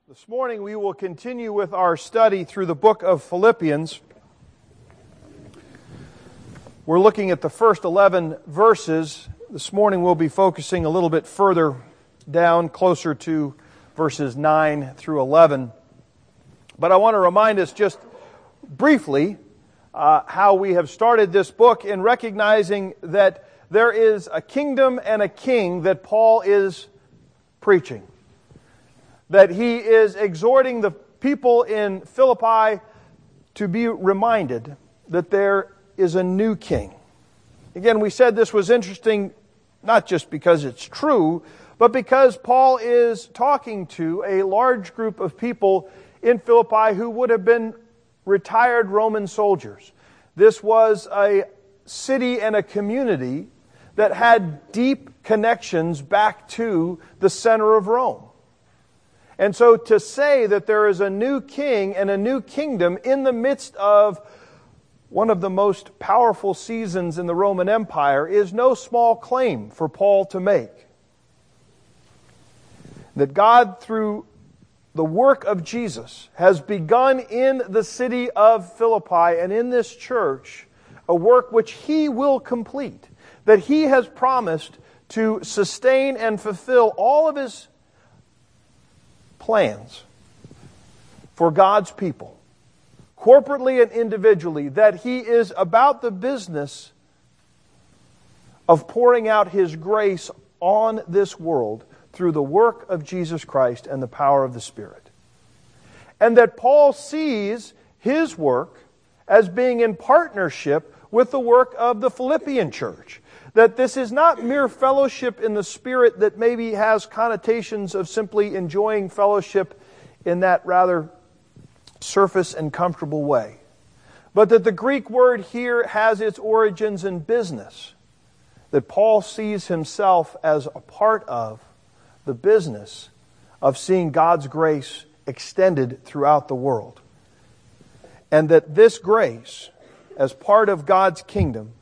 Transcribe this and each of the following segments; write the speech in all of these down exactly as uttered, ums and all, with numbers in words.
This morning we will continue with our study through the book of Philippians. We're looking at the first eleven verses. This morning we'll be focusing a little bit further down, closer to verses nine through eleven. But I want to remind us just briefly uh, how we have started this book in recognizing that there is a kingdom and a king that Paul is preaching. That he is exhorting the people in Philippi to be reminded that there is a new king. Again, we said this was interesting not just because it's true, but because Paul is talking to a large group of people in Philippi who would have been retired Roman soldiers. This was a city and a community that had deep connections back to the center of Rome. And so to say that there is a new king and a new kingdom in the midst of one of the most powerful seasons in the Roman Empire is no small claim for Paul to make. That God, through the work of Jesus, has begun in the city of Philippi and in this church a work which He will complete. That He has promised to sustain and fulfill all of His plans for God's people, corporately and individually, that He is about the business of pouring out His grace on this world through the work of Jesus Christ and the power of the Spirit. And that Paul sees his work as being in partnership with the work of the Philippian church. That this is not mere fellowship in the Spirit that maybe has connotations of simply enjoying fellowship in that rather surface and comfortable way. But that the Greek word here has its origins in business. That Paul sees himself as a part of the business of seeing God's grace extended throughout the world. And that this grace, as part of God's kingdom,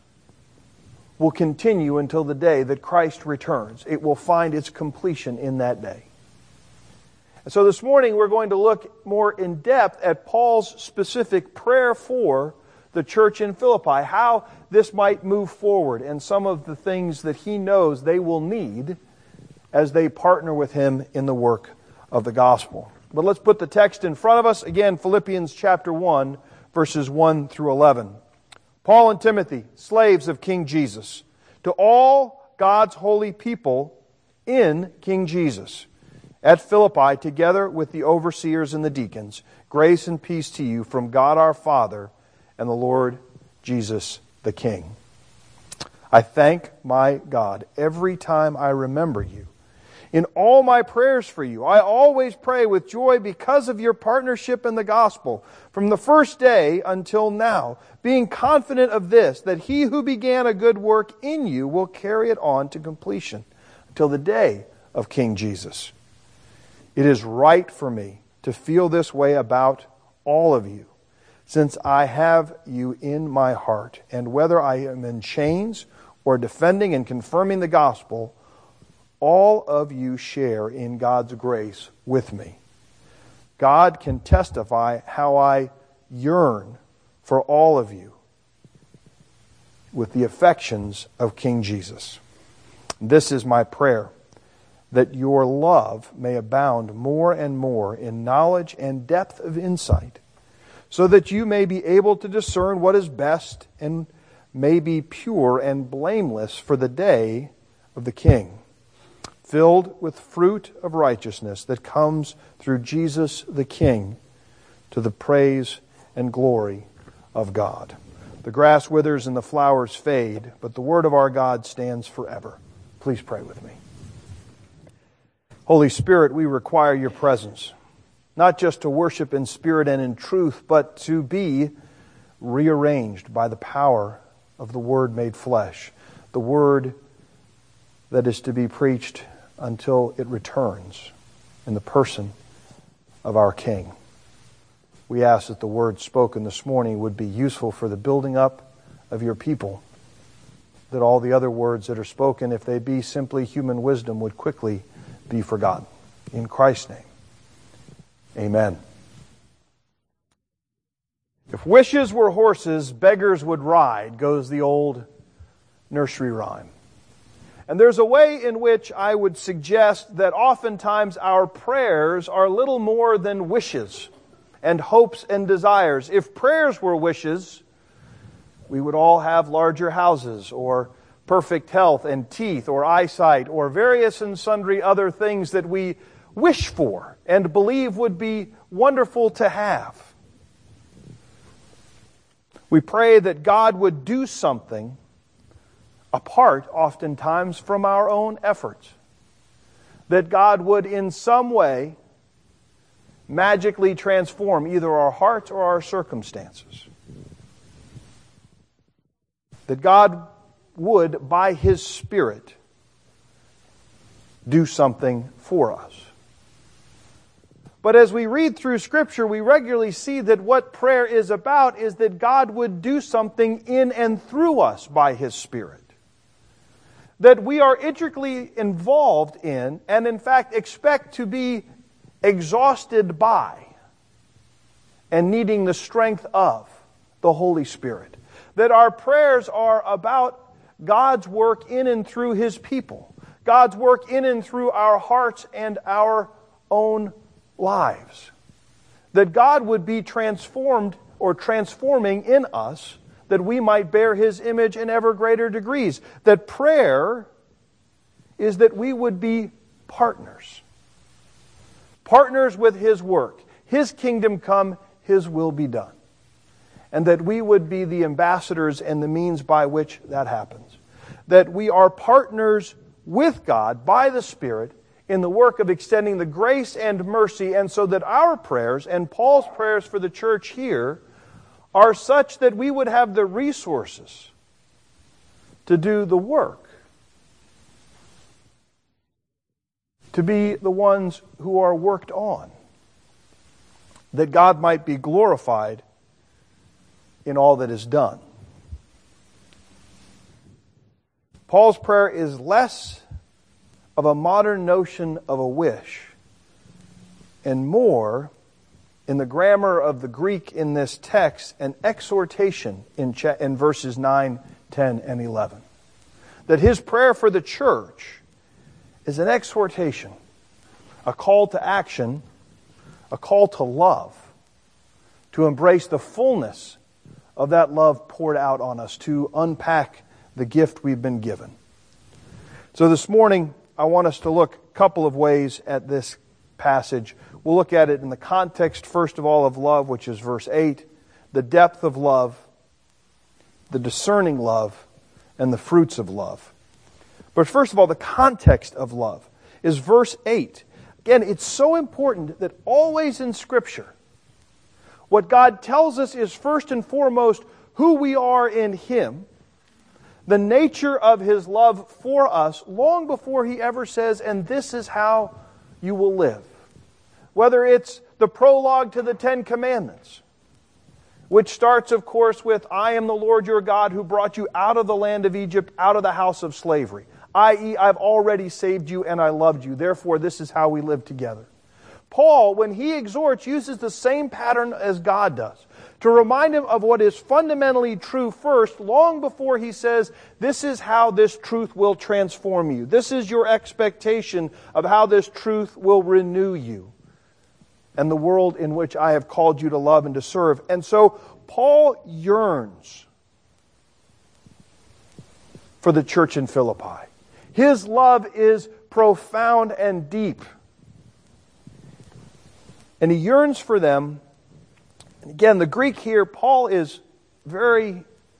will continue until the day that Christ returns. It will find its completion in that day. And so this morning we're going to look more in depth at Paul's specific prayer for the church in Philippi, how this might move forward, and some of the things that he knows they will need as they partner with him in the work of the gospel. But let's put the text in front of us. Again, Philippians chapter one, verses one through eleven. Paul and Timothy, slaves of King Jesus, to all God's holy people in King Jesus, at Philippi, together with the overseers and the deacons, grace and peace to you from God our Father and the Lord Jesus the King. I thank my God every time I remember you. In all my prayers for you, I always pray with joy because of your partnership in the gospel from the first day until now, being confident of this, that He who began a good work in you will carry it on to completion until the day of King Jesus. It is right for me to feel this way about all of you, since I have you in my heart, and whether I am in chains or defending and confirming the gospel, all of you share in God's grace with me. God can testify how I yearn for all of you with the affections of King Jesus. This is my prayer, that your love may abound more and more in knowledge and depth of insight, so that you may be able to discern what is best and may be pure and blameless for the day of the King, filled with fruit of righteousness that comes through Jesus the King, to the praise and glory of God. The grass withers and the flowers fade, but the word of our God stands forever. Please pray with me. Holy Spirit, we require your presence, not just to worship in spirit and in truth, but to be rearranged by the power of the Word made flesh, the Word that is to be preached until it returns in the person of our King. We ask that the word spoken this morning would be useful for the building up of your people, that all the other words that are spoken, if they be simply human wisdom, would quickly be forgotten. In Christ's name, Amen. If wishes were horses, beggars would ride, goes the old nursery rhyme. And there's a way in which I would suggest that oftentimes our prayers are little more than wishes and hopes and desires. If prayers were wishes, we would all have larger houses or perfect health and teeth or eyesight or various and sundry other things that we wish for and believe would be wonderful to have. We pray that God would do something apart, oftentimes, from our own efforts. That God would in some way magically transform either our hearts or our circumstances. That God would, by His Spirit, do something for us. But as we read through Scripture, we regularly see that what prayer is about is that God would do something in and through us by His Spirit. That we are intricately involved in, and in fact expect to be exhausted by, and needing the strength of the Holy Spirit. That our prayers are about God's work in and through His people. God's work in and through our hearts and our own lives. That God would be transformed or transforming in us that we might bear His image in ever greater degrees. That prayer is that we would be partners. Partners with His work. His kingdom come, His will be done. And that we would be the ambassadors and the means by which that happens. That we are partners with God by the Spirit in the work of extending the grace and mercy, and so that our prayers and Paul's prayers for the church here are such that we would have the resources to do the work, to be the ones who are worked on, that God might be glorified in all that is done. Paul's prayer is less of a modern notion of a wish and more, in the grammar of the Greek in this text, an exhortation in, cha- in verses nine, ten, and eleven. That his prayer for the church is an exhortation, a call to action, a call to love, to embrace the fullness of that love poured out on us, to unpack the gift we've been given. So this morning, I want us to look a couple of ways at this passage. We'll look at it in the context, first of all, of love, which is verse eight, the depth of love, the discerning love, and the fruits of love. But first of all, the context of love is verse eight. Again, it's so important that always in Scripture, what God tells us is first and foremost who we are in Him, the nature of His love for us, long before He ever says, and this is how you will live. Whether it's the prologue to the Ten Commandments, which starts, of course, with, I am the Lord your God who brought you out of the land of Egypt, out of the house of slavery. that is, I've already saved you and I loved you. Therefore, this is how we live together. Paul, when he exhorts, uses the same pattern as God does, to remind him of what is fundamentally true first, long before he says, this is how this truth will transform you. This is your expectation of how this truth will renew you and the world in which I have called you to love and to serve. And so Paul yearns for the church in Philippi. His love is profound and deep. And he yearns for them. And again, the Greek here, Paul is very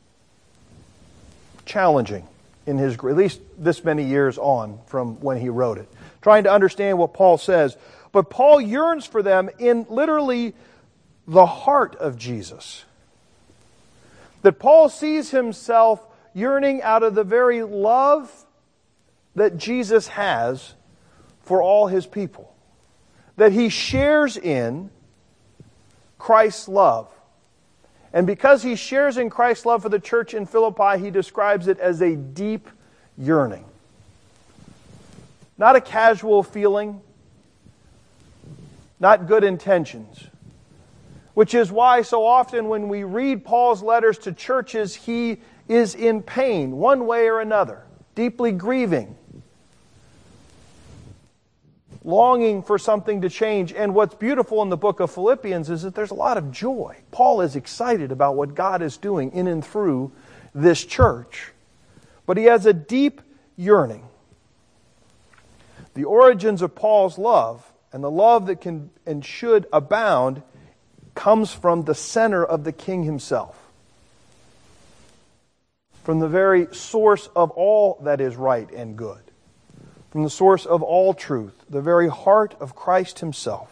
challenging in his, at least this many years on from when he wrote it, trying to understand what Paul says. But Paul yearns for them in literally the heart of Jesus. That Paul sees himself yearning out of the very love that Jesus has for all His people. That he shares in Christ's love. And because he shares in Christ's love for the church in Philippi, he describes it as a deep yearning. Not a casual feeling, not good intentions. Which is why so often when we read Paul's letters to churches, he is in pain, one way or another, deeply grieving, longing for something to change. And what's beautiful in the book of Philippians is that there's a lot of joy. Paul is excited about what God is doing in and through this church. But he has a deep yearning. The origins of Paul's love, and the love that can and should abound, comes from the center of the King himself. From the very source of all that is right and good. From the source of all truth, the very heart of Christ himself.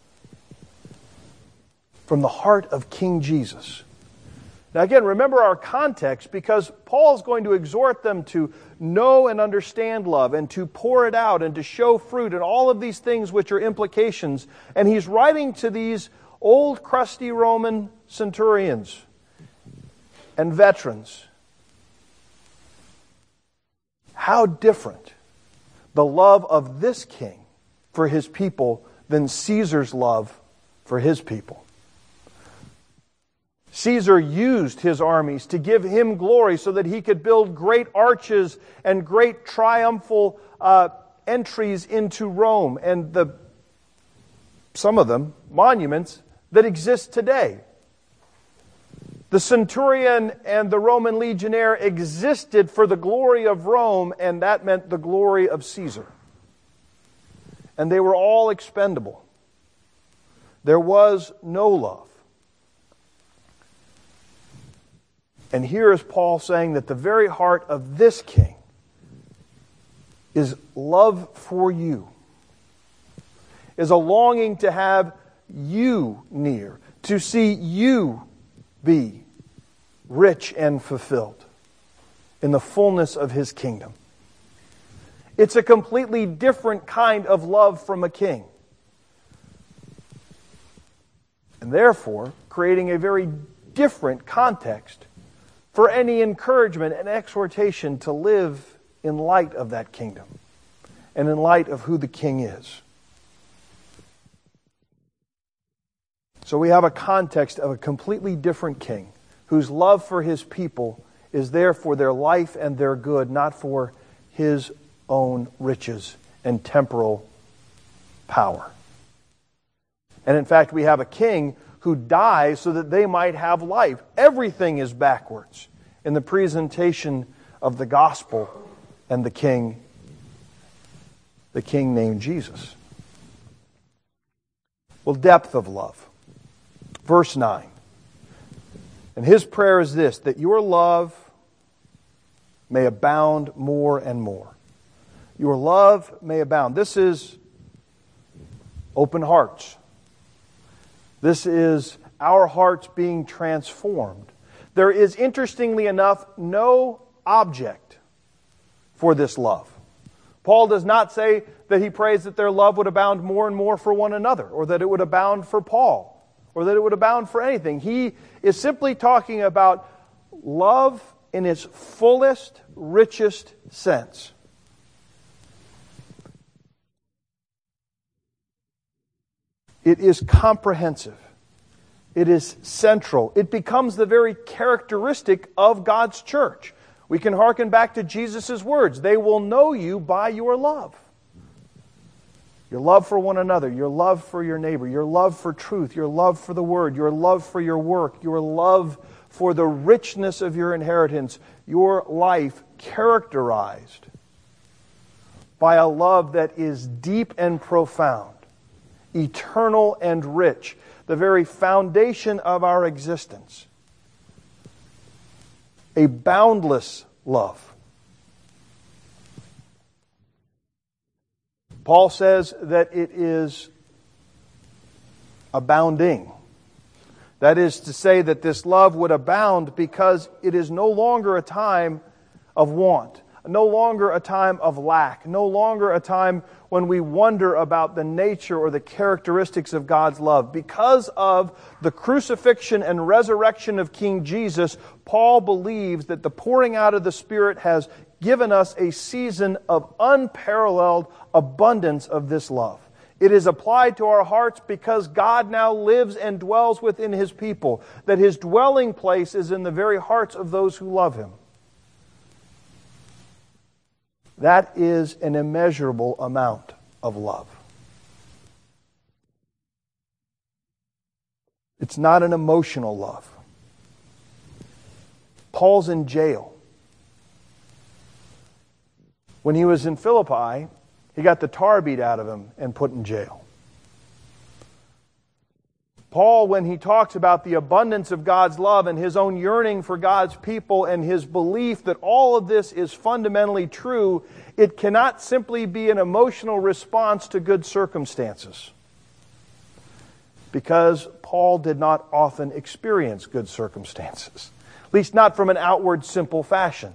From the heart of King Jesus. Now again, remember our context, because Paul's going to exhort them to know and understand love and to pour it out and to show fruit and all of these things which are implications. And he's writing to these old crusty Roman centurions and veterans. How different the love of this king for his people than Caesar's love for his people. Caesar used his armies to give him glory so that he could build great arches and great triumphal uh, entries into Rome, and the some of them monuments that exist today. The centurion and the Roman legionnaire existed for the glory of Rome, and that meant the glory of Caesar. And they were all expendable. There was no love. And here is Paul saying that the very heart of this king is love for you, is a longing to have you near, to see you be rich and fulfilled in the fullness of his kingdom. It's a completely different kind of love from a king. And therefore, creating a very different context for any encouragement and exhortation to live in light of that kingdom and in light of who the king is. So we have a context of a completely different king whose love for his people is there for their life and their good, not for his own riches and temporal power. And in fact, we have a king who dies so that they might have life. Everything is backwards in the presentation of the gospel and the king, the king named Jesus. Well, depth of love. Verse nine. And his prayer is this, that your love may abound more and more. Your love may abound. This is open hearts. This is our hearts being transformed. There is, interestingly enough, no object for this love. Paul does not say that he prays that their love would abound more and more for one another, or that it would abound for Paul, or that it would abound for anything. He is simply talking about love in its fullest, richest sense. It is comprehensive. It is central. It becomes the very characteristic of God's church. We can hearken back to Jesus' words. They will know you by your love. Your love for one another, your love for your neighbor, your love for truth, your love for the word, your love for your work, your love for the richness of your inheritance, your life characterized by a love that is deep and profound, eternal and rich, the very foundation of our existence. A boundless love. Paul says that it is abounding. That is to say that this love would abound because it is no longer a time of want, no longer a time of lack, no longer a time when we wonder about the nature or the characteristics of God's love. Because of the crucifixion and resurrection of King Jesus, Paul believes that the pouring out of the Spirit has given us a season of unparalleled abundance of this love. It is applied to our hearts because God now lives and dwells within His people, that His dwelling place is in the very hearts of those who love Him. That is an immeasurable amount of love. It's not an emotional love. Paul's in jail. When he was in Philippi, he got the tar beat out of him and put in jail. Paul, when he talks about the abundance of God's love and his own yearning for God's people and his belief that all of this is fundamentally true, it cannot simply be an emotional response to good circumstances. Because Paul did not often experience good circumstances. At least not from an outward, simple fashion.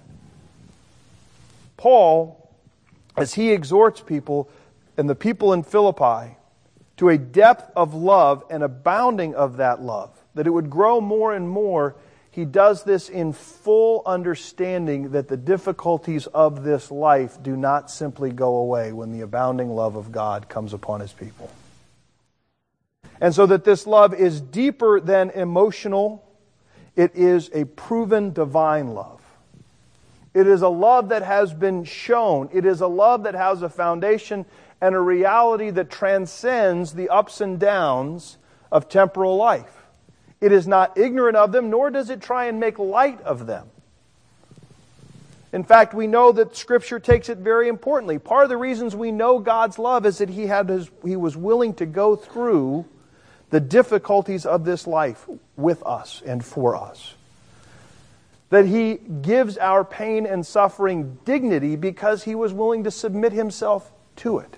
Paul, as he exhorts people, and the people in Philippi, to a depth of love and abounding of that love, that it would grow more and more, he does this in full understanding that the difficulties of this life do not simply go away when the abounding love of God comes upon His people. And so that this love is deeper than emotional. It is a proven divine love. It is a love that has been shown. It is a love that has a foundation and a reality that transcends the ups and downs of temporal life. It is not ignorant of them, nor does it try and make light of them. In fact, we know that Scripture takes it very importantly. Part of the reasons we know God's love is that He had his, He was willing to go through the difficulties of this life with us and for us. That He gives our pain and suffering dignity because He was willing to submit Himself to it.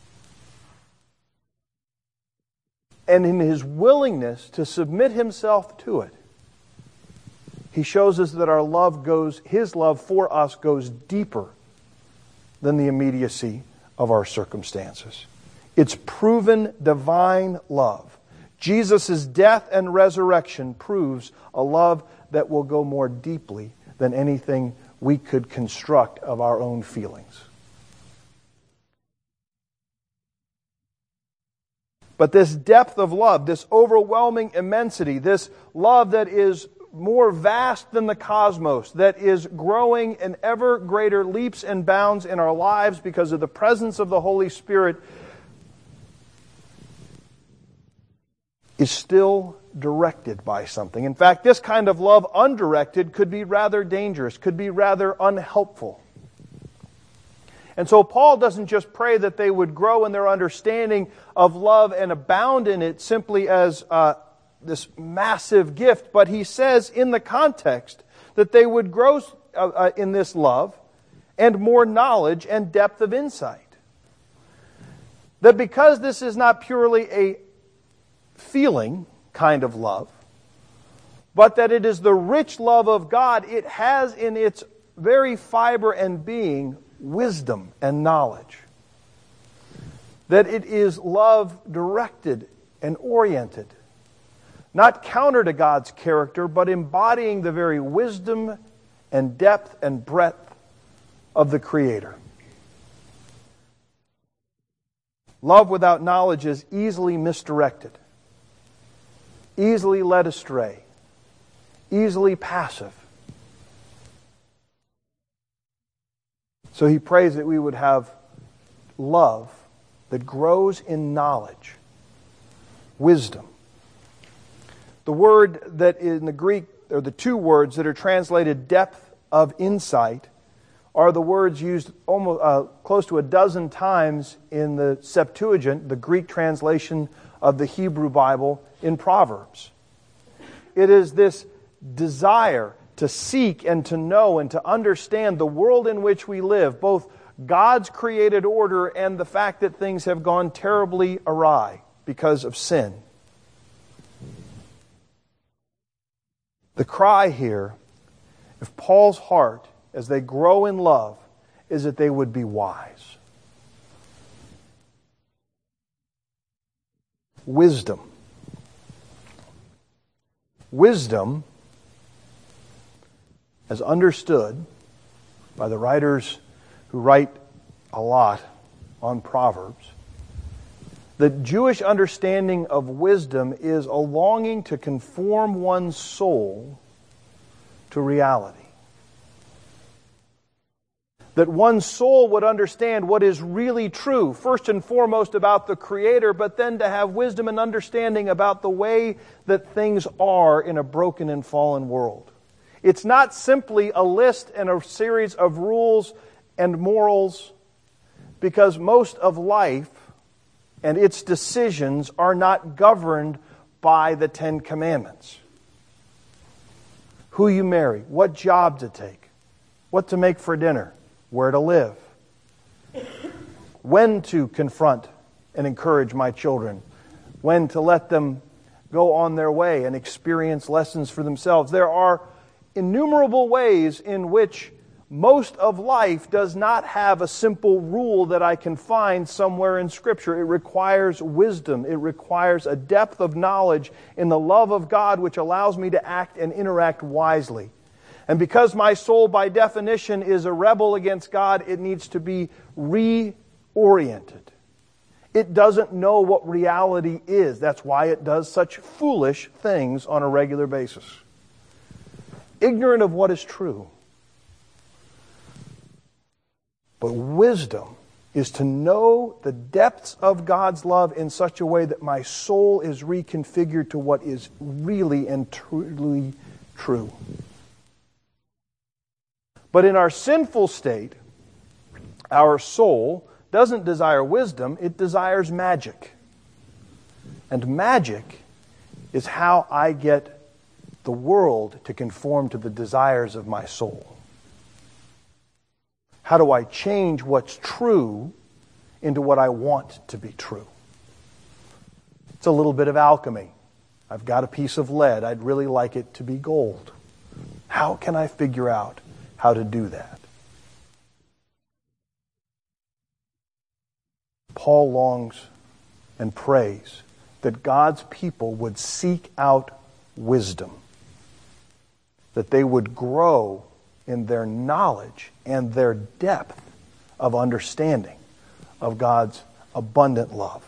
And in His willingness to submit Himself to it, He shows us that our love goes, His love for us goes deeper than the immediacy of our circumstances. It's proven divine love. Jesus' death and resurrection proves a love that will go more deeply than anything we could construct of our own feelings. But this depth of love, this overwhelming immensity, this love that is more vast than the cosmos, that is growing in ever greater leaps and bounds in our lives because of the presence of the Holy Spirit, is still directed by something. In fact, this kind of love undirected could be rather dangerous, could be rather unhelpful. And so Paul doesn't just pray that they would grow in their understanding of love and abound in it simply as uh, this massive gift, but he says in the context that they would grow uh, uh, in this love and more knowledge and depth of insight. That because this is not purely a feeling kind of love, but that it is the rich love of God, it has in its very fiber and being wisdom and knowledge. That it is love directed and oriented, not counter to God's character, but embodying the very wisdom and depth and breadth of the Creator. Love without knowledge is easily misdirected, easily led astray, easily passive. So he prays that we would have love that grows in knowledge, wisdom. The word that in the Greek, or the two words that are translated depth of insight, are the words used almost uh, close to a dozen times in the Septuagint, the Greek translation of the Hebrew Bible, in Proverbs. It is this desire to seek and to know and to understand the world in which we live, both God's created order and the fact that things have gone terribly awry because of sin. The cry here, if Paul's heart, as they grow in love, is that they would be wise. Wisdom. Wisdom, as understood by the writers who write a lot on Proverbs, The Jewish understanding of wisdom is a longing to conform one's soul to reality. That one's soul would understand what is really true, first and foremost about the Creator, but then to have wisdom and understanding about the way that things are in a broken and fallen world. It's not simply a list and a series of rules and morals, because most of life and its decisions are not governed by the Ten Commandments. Who you marry, what job to take, what to make for dinner, where to live, when to confront and encourage my children, when to let them go on their way and experience lessons for themselves. There are innumerable ways in which most of life does not have a simple rule that I can find somewhere in Scripture. It requires wisdom. It requires a depth of knowledge in the love of God which allows me to act and interact wisely. And because my soul, by definition, is a rebel against God, it needs to be reoriented. It doesn't know what reality is. That's why it does such foolish things on a regular basis. Ignorant of what is true. But wisdom is to know the depths of God's love in such a way that my soul is reconfigured to what is really and truly true. But in our sinful state, our soul doesn't desire wisdom, it desires magic. And magic is how I get the world to conform to the desires of my soul. How do I change what's true into what I want to be true? It's a little bit of alchemy. I've got a piece of lead. I'd really like it to be gold. How can I figure out how to do that? Paul longs and prays that God's people would seek out wisdom, that they would grow in their knowledge and their depth of understanding of God's abundant love.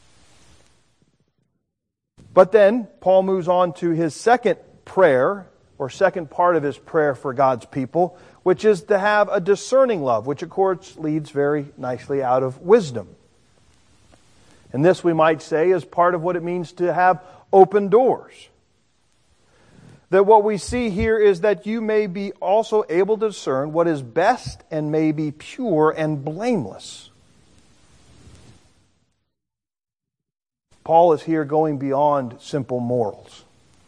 But then Paul moves on to his second prayer, or second part of his prayer for God's people, which is to have a discerning love, which of course leads very nicely out of wisdom. And this, we might say, is part of what it means to have open doors. That what we see here is that you may be also able to discern what is best and may be pure and blameless. Paul is here going beyond simple morals.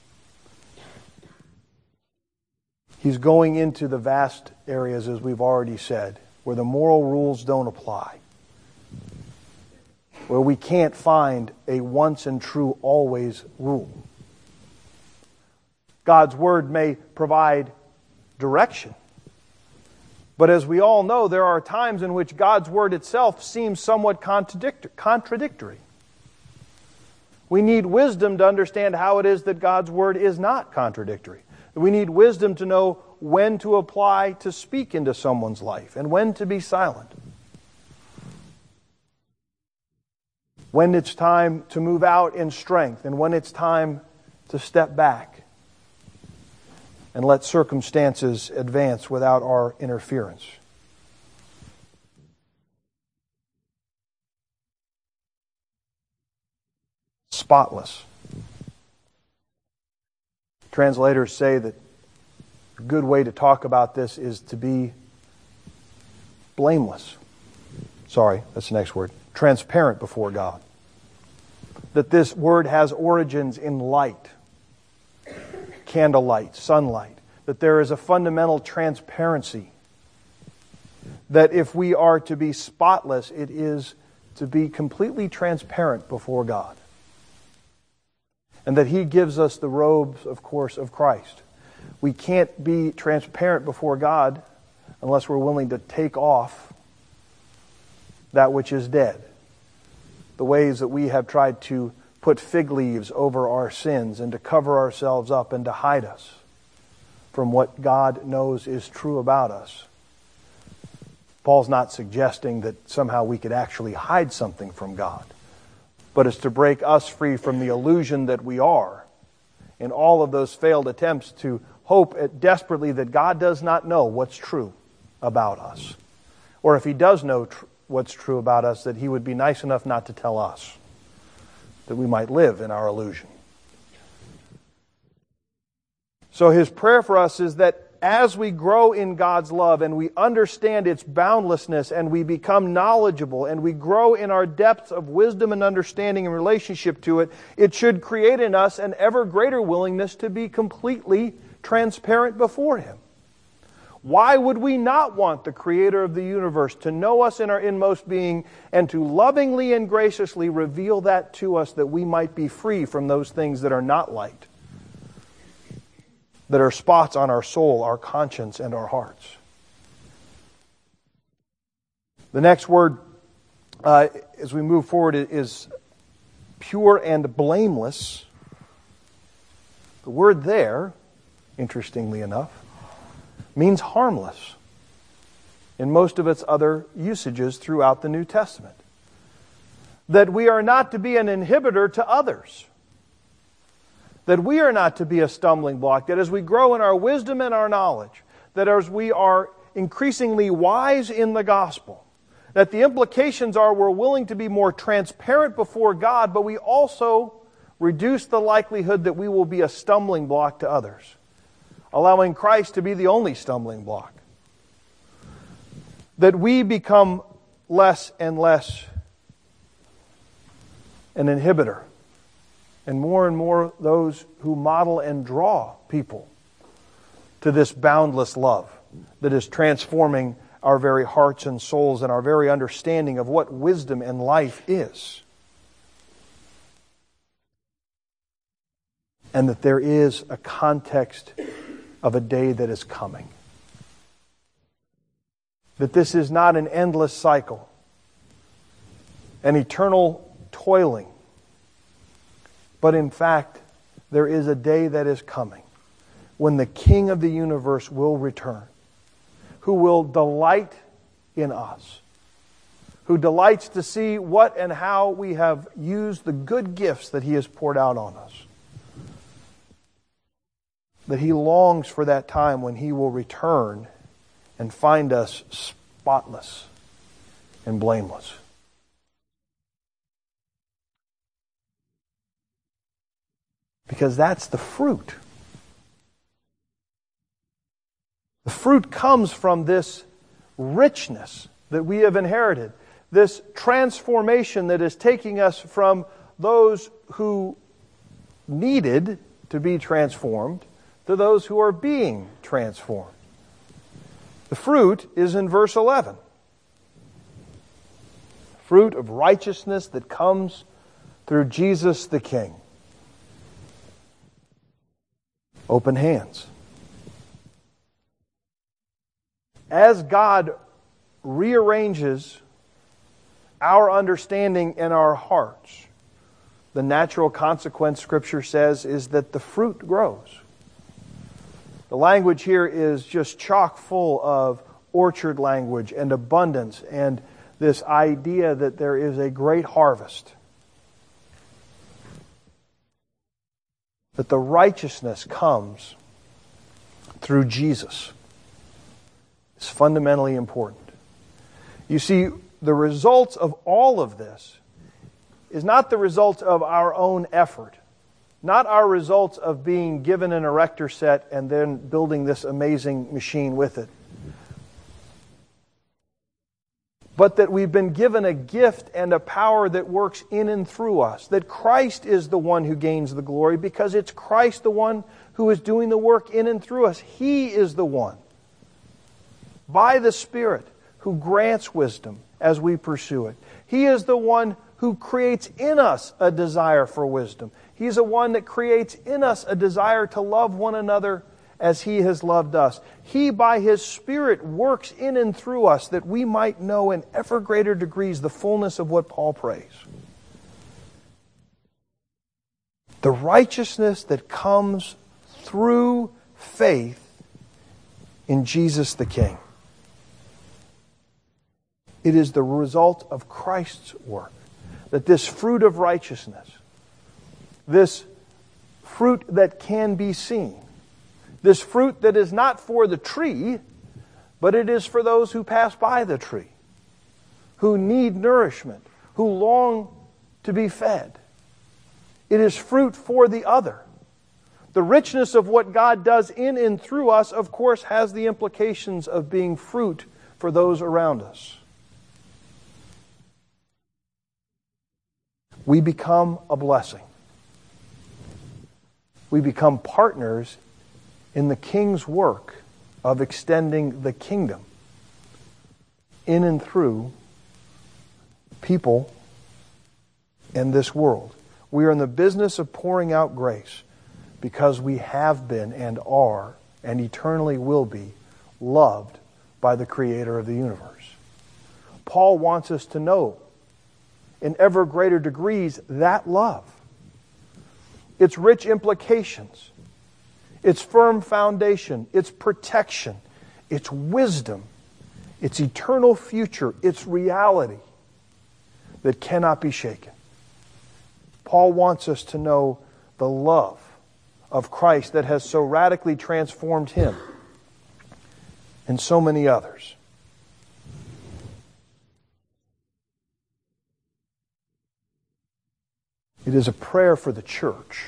He's going into the vast areas, as we've already said, where the moral rules don't apply. Where we can't find a once and true always rule. God's Word may provide direction. But as we all know, there are times in which God's Word itself seems somewhat contradictory. We need wisdom to understand how it is that God's Word is not contradictory. We need wisdom to know when to apply to speak into someone's life and when to be silent. When it's time to move out in strength and when it's time to step back and let circumstances advance without our interference. Spotless. Translators say that a good way to talk about this is to be blameless. Sorry, that's the next word. Transparent before God. That this word has origins in light. Candlelight, sunlight, that there is a fundamental transparency. That if we are to be spotless, it is to be completely transparent before God. And that He gives us the robes, of course, of Christ. We can't be transparent before God unless we're willing to take off that which is dead. The ways that we have tried to put fig leaves over our sins and to cover ourselves up and to hide us from what God knows is true about us. Paul's not suggesting that somehow we could actually hide something from God. but it's to break us free from the illusion that we are in all of those failed attempts to hope desperately that God does not know what's true about us. Or if He does know tr- what's true about us, that He would be nice enough not to tell us, that we might live in our illusion. So His prayer for us is that as we grow in God's love and we understand its boundlessness and we become knowledgeable and we grow in our depths of wisdom and understanding in relationship to it, it should create in us an ever greater willingness to be completely transparent before Him. Why would we not want the Creator of the universe to know us in our inmost being and to lovingly and graciously reveal that to us that we might be free from those things that are not light, that are spots on our soul, our conscience, and our hearts? The next word, uh, as we move forward, is pure and blameless. The word there, interestingly enough, means harmless in most of its other usages throughout the New Testament. That we are not to be an inhibitor to others. That we are not to be a stumbling block. That as we grow in our wisdom and our knowledge, that as we are increasingly wise in the gospel, that the implications are we're willing to be more transparent before God, but we also reduce the likelihood that we will be a stumbling block to others, allowing Christ to be the only stumbling block. That we become less and less an inhibitor, and more and more those who model and draw people to this boundless love that is transforming our very hearts and souls and our very understanding of what wisdom and life is. And that there is a context of a day that is coming. That this is not an endless cycle, an eternal toiling, but in fact, there is a day that is coming when the King of the universe will return, who will delight in us, who delights to see what and how we have used the good gifts that He has poured out on us. That He longs for that time when He will return and find us spotless and blameless. Because that's the fruit. The fruit comes from this richness that we have inherited, this transformation that is taking us from those who needed to be transformed to those who are being transformed. The fruit is in verse eleven. Fruit of righteousness that comes through Jesus the King. Open hands. As God rearranges our understanding in our hearts, the natural consequence, Scripture says, is that the fruit grows. The language here is just chock full of orchard language and abundance and this idea that there is a great harvest. That the righteousness comes through Jesus. It's fundamentally important. You see, the results of all of this is not the result of our own effort, not our results of being given an erector set and then building this amazing machine with it, but that we've been given a gift and a power that works in and through us, that Christ is the one who gains the glory because it's Christ the one who is doing the work in and through us. He is the one, by the Spirit, who grants wisdom as we pursue it. He is the one who creates in us a desire for wisdom. He's the one that creates in us a desire to love one another as He has loved us. He, by His Spirit, works in and through us that we might know in ever greater degrees the fullness of what Paul prays. The righteousness that comes through faith in Jesus the King. It is the result of Christ's work. that this fruit of righteousness, this fruit that can be seen, this fruit that is not for the tree, but it is for those who pass by the tree, who need nourishment, who long to be fed. It is fruit for the other. The richness of what God does in and through us, of course, has the implications of being fruit for those around us. We become a blessing. We become partners in the King's work of extending the kingdom in and through people in this world. We are in the business of pouring out grace because we have been and are and eternally will be loved by the Creator of the universe. Paul wants us to know in ever greater degrees that love, its rich implications, its firm foundation, its protection, its wisdom, its eternal future, its reality that cannot be shaken. Paul wants us to know the love of Christ that has so radically transformed him and so many others. It is a prayer for the church.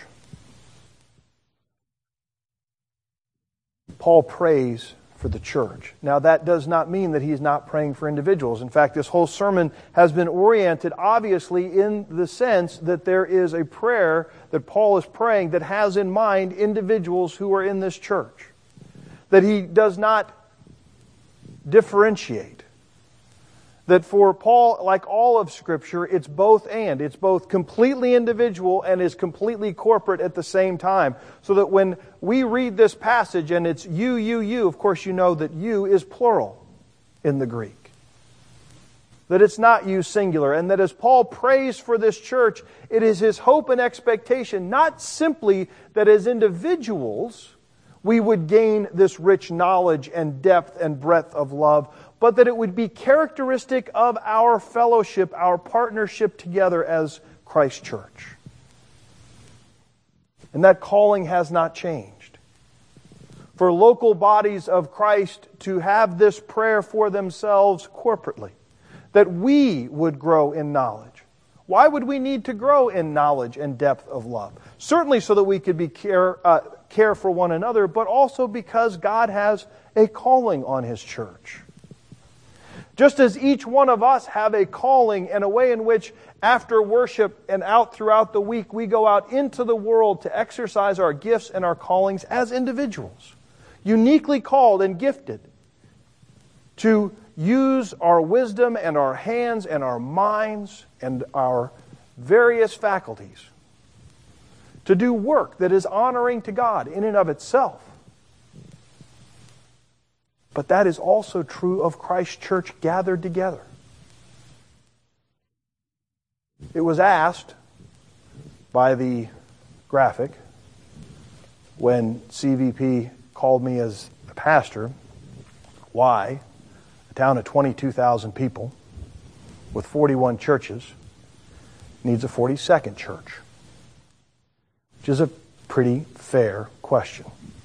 Paul prays for the church. Now, that does not mean that he's not praying for individuals. In fact, this whole sermon has been oriented, obviously, in the sense that there is a prayer that Paul is praying that has in mind individuals who are in this church. That he does not differentiate. That for Paul, like all of Scripture, it's both and. It's both completely individual and is completely corporate at the same time. So that when we read this passage and it's you, you, you, of course you know that you is plural in the Greek. That it's not you singular. And that as Paul prays for this church, it is his hope and expectation, not simply that as individuals we would gain this rich knowledge and depth and breadth of love, but that it would be characteristic of our fellowship, our partnership together as Christ's church. And that calling has not changed. For local bodies of Christ to have this prayer for themselves corporately, that we would grow in knowledge. Why would we need to grow in knowledge and depth of love? Certainly so that we could be care, uh, care for one another, but also because God has a calling on His church. Just as each one of us have a calling and a way in which after worship and out throughout the week we go out into the world to exercise our gifts and our callings as individuals, uniquely called and gifted to use our wisdom and our hands and our minds and our various faculties to do work that is honoring to God in and of itself. But that is also true of Christ's church gathered together. It was asked by the graphic when C V P called me as a pastor, why a town of twenty-two thousand people with forty-one churches needs a forty-second church, which is a pretty fair question.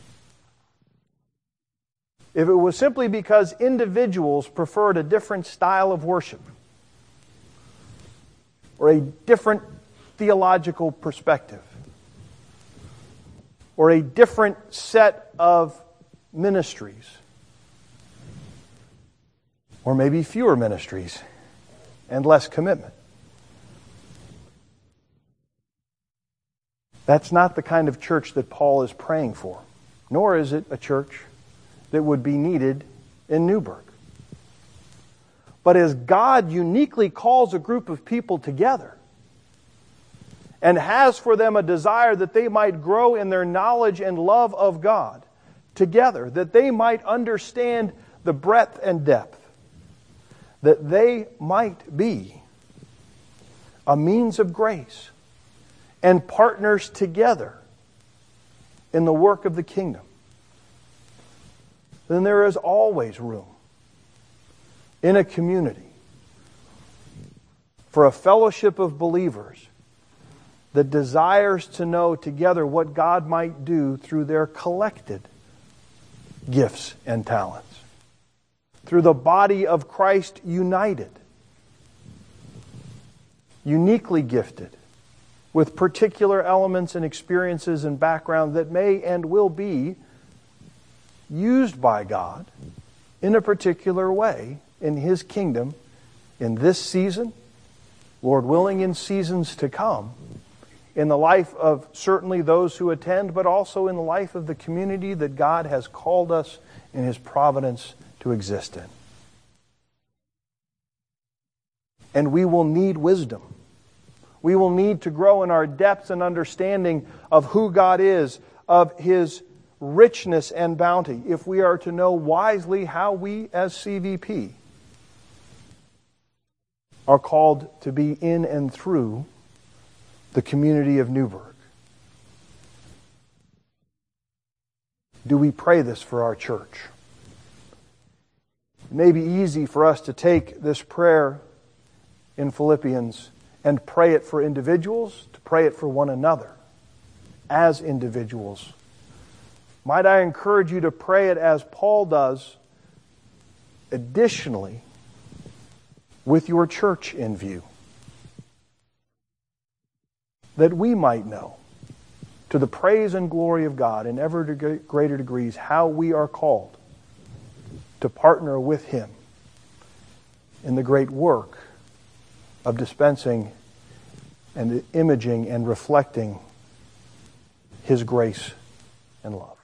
If it was simply because individuals preferred a different style of worship or a different theological perspective or a different set of ministries or maybe fewer ministries and less commitment, that's not the kind of church that Paul is praying for, nor is it a church that would be needed in Newburgh. But as God uniquely calls a group of people together and has for them a desire that they might grow in their knowledge and love of God together, that they might understand the breadth and depth, that they might be a means of grace and partners together in the work of the kingdom, then there is always room in a community for a fellowship of believers that desires to know together what God might do through their collected gifts and talents, through the body of Christ united, uniquely gifted, with particular elements and experiences and background that may and will be used by God in a particular way in His kingdom in this season, Lord willing, in seasons to come, in the life of certainly those who attend, but also in the life of the community that God has called us in His providence to exist in. And we will need wisdom. We will need to grow in our depth and understanding of who God is, of His richness and bounty, if we are to know wisely how we as C V P are called to be in and through the community of Newburgh. Do we pray this for our church? It may be easy for us to take this prayer in Philippians and pray it for individuals, to pray it for one another as individuals. Might I encourage you to pray it as Paul does, additionally, with your church in view, that we might know, to the praise and glory of God in ever greater degrees, how we are called to partner with Him in the great work of dispensing and imaging and reflecting His grace and love.